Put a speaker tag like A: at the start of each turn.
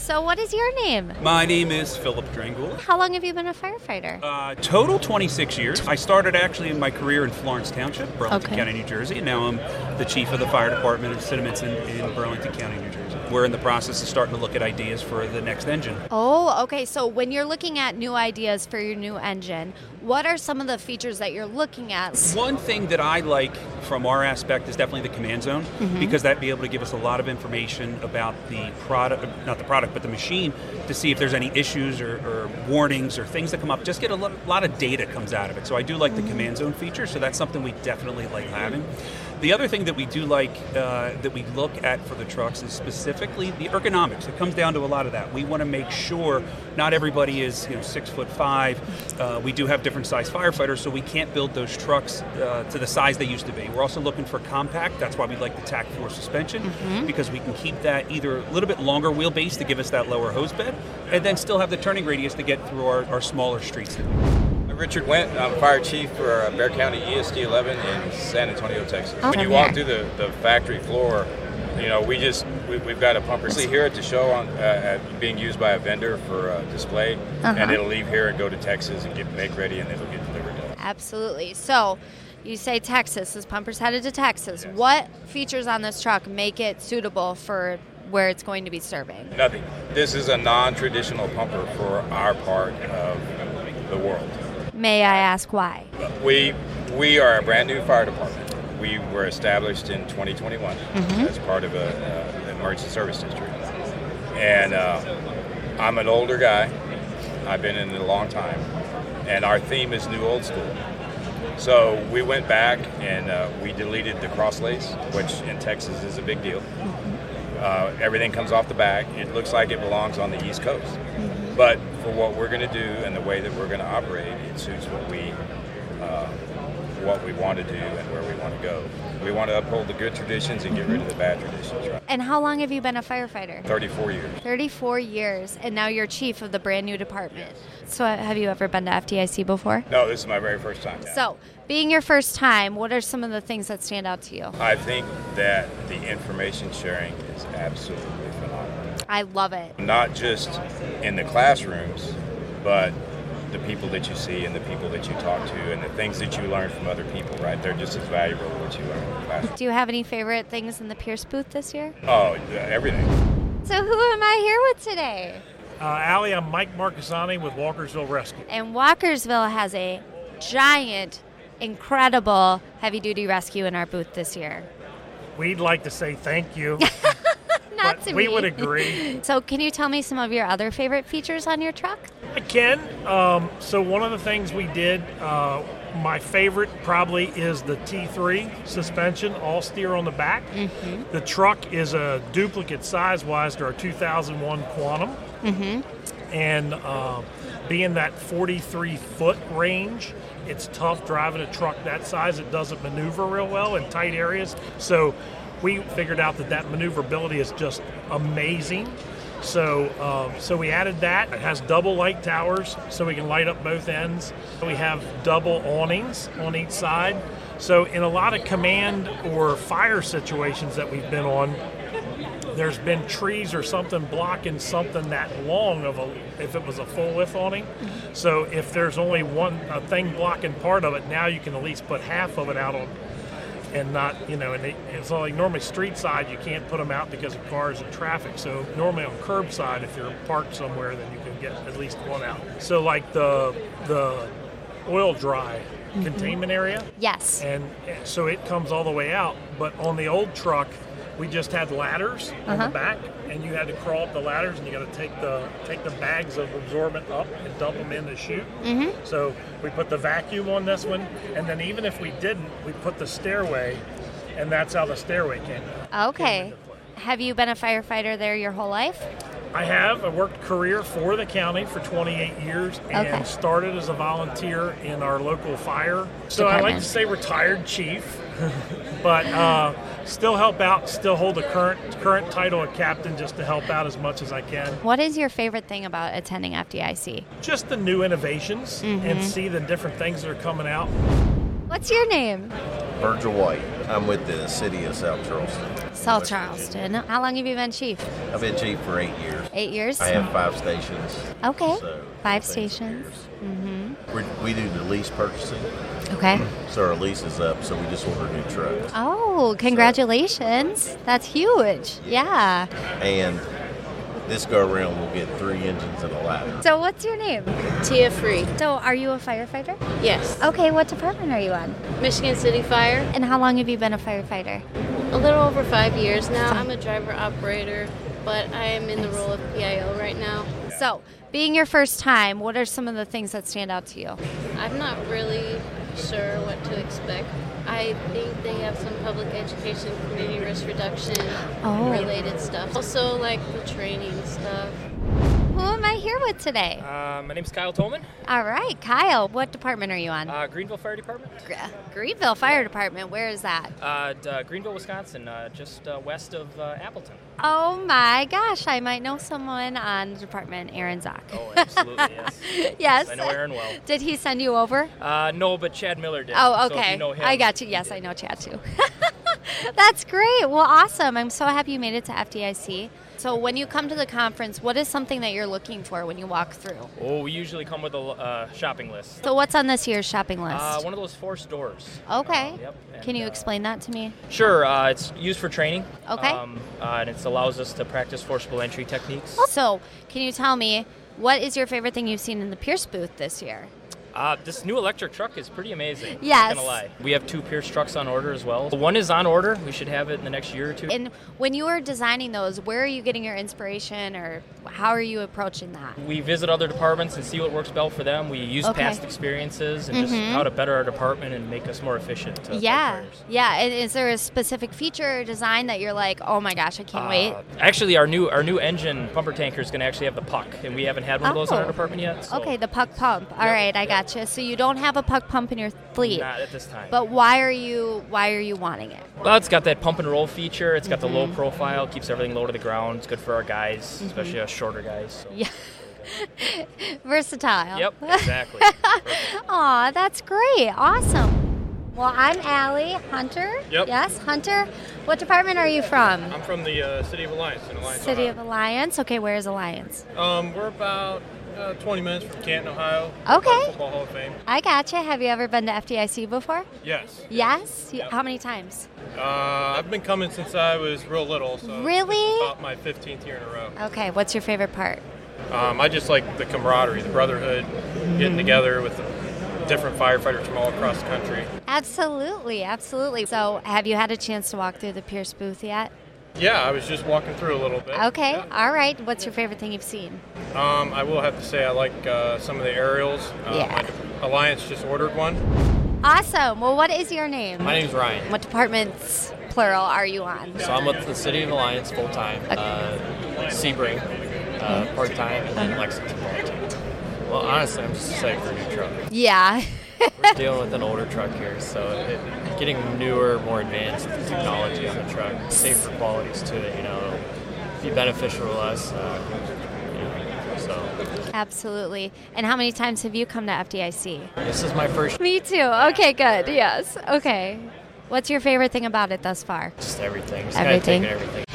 A: So what is your name?
B: My name is Philip Drangula.
A: How long have you been a firefighter?
B: Total 26 years. I started actually in my career in Florence Township, Burlington County, New Jersey, and now I'm the chief of the fire department of Cinnaminson in Burlington County, New Jersey. We're in the process of starting to look at ideas for the next engine.
A: Oh, okay. So when you're looking at new ideas for your new engine, what are some of the features that you're looking at?
B: One thing that I like from our aspect is definitely the command zone, because that'd be able to give us a lot of information about the product, not the product, but the machine, to see if there's any issues or warnings or things that come up. Just get a lot of data comes out of it. So I do like the command zone feature, so that's something we definitely like having. The other thing that we do like, that we look at for the trucks, is specifically the ergonomics. It comes down to a lot of that. We want to make sure not everybody is 6'5". We do have different size firefighters, so we can't build those trucks to the size they used to be. We're also looking for compact. That's why we like the TAC 4 suspension, because we can keep that either a little bit longer wheelbase to give us that lower hose bed, and then still have the turning radius to get through our smaller streets.
C: Richard Wendt, I'm fire chief for Bexar County ESD 11 in San Antonio, Texas. When you walk through the factory floor, we've got a pumper here at the show being used by a vendor for display, and it'll leave here and go to Texas and get make ready, and it'll get delivered to us.
A: Absolutely. So you say Texas, this pumper's headed to Texas. Yes. What features on this truck make it suitable for where it's going to be serving?
C: Nothing. This is a non-traditional pumper for our part of the world.
A: May I ask why?
C: We are a brand new fire department. We were established in 2021 as part of an emergency service district. And I'm an older guy. I've been in it a long time. And our theme is new old school. So we went back and we deleted the cross lace, which in Texas is a big deal. Everything comes off the back. It looks like it belongs on the East Coast. But for what we're going to do and the way that we're going to operate, it suits what we want to do and where we want to go. We want to uphold the good traditions and get rid of the bad traditions. Right?
A: And how long have you been a firefighter?
C: 34 years.
A: 34 years, and now you're chief of the brand new department. So have you ever been to FDIC before?
C: No, this is my very first time.
A: So, being your first time, what are some of the things that stand out to you?
C: I think that the information sharing is absolutely phenomenal.
A: I love it.
C: Not just in the classrooms, but the people that you see and the people that you talk to and the things that you learn from other people, right? They're just as valuable as what you learn in the classroom.
A: Do you have any favorite things in the Pierce booth this year?
C: Oh, everything.
A: So who am I here with today?
D: Allie, I'm Mike Marcassani with Walkersville Rescue.
A: And Walkersville has a giant, incredible heavy-duty rescue in our booth this year.
D: We'd like to say thank you.
A: Not to me.
D: We would agree.
A: So can you tell me some of your other favorite features on your truck?
D: I can. So one of the things we did, my favorite probably is the T3 suspension, all steer on the back. The truck is a duplicate size-wise to our 2001 Quantum. And being that 43-foot range, it's tough driving a truck that size. It doesn't maneuver real well in tight areas. So we figured out that maneuverability is just amazing. So we added that. It has double light towers, so we can light up both ends. We have double awnings on each side. So in a lot of command or fire situations that we've been on, there's been trees or something blocking something that long if it was a full width awning. So if there's only a thing blocking part of it, now you can at least put half of it out on, and not, and it's like normally street side, you can't put them out because of cars and traffic. So normally on curbside, if you're parked somewhere, then you can get at least one out. So like the oil dry containment area.
A: Yes.
D: And so it comes all the way out. But on the old truck, we just had ladders on the back, and you had to crawl up the ladders, and you got to take the bags of absorbent up and dump them in the chute. So we put the vacuum on this one, and then even if we didn't, we put the stairway, and that's how the stairway came out.
A: Okay. Have you been a firefighter there your whole life?
D: I have. I worked career for the county for 28 years and started as a volunteer in our local fire. So I like to say retired chief, but still help out, still hold the current title of captain just to help out as much as I can.
A: What is your favorite thing about attending FDIC?
D: Just the new innovations and see the different things that are coming out.
A: What's your name?
E: Virgil White. I'm with the city of South Charleston.
A: South
E: West
A: Charleston. How long have you been chief?
E: Virginia. I've been chief for 8 years.
A: 8 years?
E: I have 5 stations.
A: Okay.
E: So
A: 5
E: things
A: stations.
E: appears. We do the lease purchasing,
A: Okay.
E: so our lease is up, so we just order new trucks.
A: Oh, congratulations. That's huge. Yeah.
E: And this go around, we'll get 3 engines and a ladder.
A: So what's your name?
F: Tia Free.
A: So are you a firefighter?
F: Yes.
A: Okay, what department are you on?
F: Michigan City Fire.
A: And how long have you been a firefighter?
F: A little over 5 years now. I'm a driver operator, but I am in the role of PIO right now.
A: So, being your first time, what are some of the things that stand out to you?
F: I'm not really sure what to expect. I think they have some public education, community risk reduction related stuff. Also, like the training stuff.
A: Who am I here with today?
G: My name's Kyle Tolman,
A: All right, Kyle, what department are you on?
G: Greenville Fire Department.
A: Greenville Fire Department, where is that?
G: Greenville, Wisconsin, just west of Appleton.
A: Oh my gosh, I might know someone on the department, Aaron Zock.
G: Oh, absolutely, yes.
A: Yes.
G: I know Aaron well.
A: Did he send you over?
G: No, but Chad Miller did.
A: Oh,
G: So if
A: okay.
G: you know him,
A: I got you. Yes, I know Chad too. That's great. Well, awesome. I'm so happy you made it to FDIC. So when you come to the conference, what is something that you're looking for when you walk through?
G: Oh, we usually come with a shopping list.
A: So what's on this year's shopping list?
G: One of those forced doors.
A: Okay.
G: Yep.
A: Can you
G: And,
A: explain that to me?
G: Sure. It's used for training.
A: Okay.
G: And it allows us to practice forcible entry techniques.
A: So, can you tell me what is your favorite thing you've seen in the Pierce booth this year?
G: This new electric truck is pretty amazing.
A: Yes.
G: Not gonna lie. We have 2 Pierce trucks on order as well. One is on order. We should have it in the next year or 2.
A: And when you are designing those, where are you getting your inspiration, or how are you approaching that?
G: We visit other departments and see what works well for them. We use
A: Okay.
G: past experiences and just how to better our department and make us more efficient.
A: Yeah. And is there a specific feature or design that you're like, oh my gosh, I can't wait?
G: Actually, our new engine pumper tanker is going to actually have the puck, and we haven't had one of those in our
A: Oh.
G: department yet. So
A: Okay, the puck pump. All right, I gotcha. So you don't have a puck pump in your fleet.
G: Not at this time.
A: But why are you wanting it?
G: Well, it's got that pump and roll feature. It's got the low profile, keeps everything low to the ground. It's good for our guys, especially us shorter guys. So.
A: Yeah. Versatile.
G: Yep, exactly.
A: Aw, that's great. Awesome. Well, I'm Allie Hunter.
H: Yep.
A: Yes, Hunter. What department are you from?
H: I'm from the City of Alliance in Alliance,
A: City
H: Ohio.
A: of Alliance. Okay, where's Alliance?
H: We're about 20 minutes from Canton, Ohio.
A: Okay.
H: Football Hall of Fame.
A: I gotcha. Have you ever been to FDIC before?
H: Yes.
A: Yes?
H: Yep.
A: How many times?
H: I've been coming since I was real little. So
A: Really?
H: This is about my 15th year in a row.
A: Okay, what's your favorite part?
H: I just like the camaraderie, the brotherhood, getting together with the different firefighters from all across the country.
A: Absolutely, absolutely. So, have you had a chance to walk through the Pierce booth yet?
H: Yeah, I was just walking through a little bit.
A: Okay,
H: Yeah.
A: all right. What's your favorite thing you've seen?
H: I will have to say I like some of the aerials.
A: Yeah.
H: My Alliance just ordered one.
A: Awesome. Well, what is your name?
I: My name's Ryan.
A: What departments, plural, are you on?
I: So I'm with the City of Alliance full-time, Sebring part-time, and then Lexington part-time. Well, honestly, I'm just excited for a new truck.
A: Yeah.
I: We're dealing with an older truck here, so getting newer, more advanced technology on the truck, safer qualities to it, be beneficial to us. So
A: Absolutely. And how many times have you come to FDIC?
I: this is my first.
A: Me too. Okay, good. Yes. Okay. What's your favorite thing about it thus far?
I: Just everything. Just
A: Everything.
I: Kind of taking everything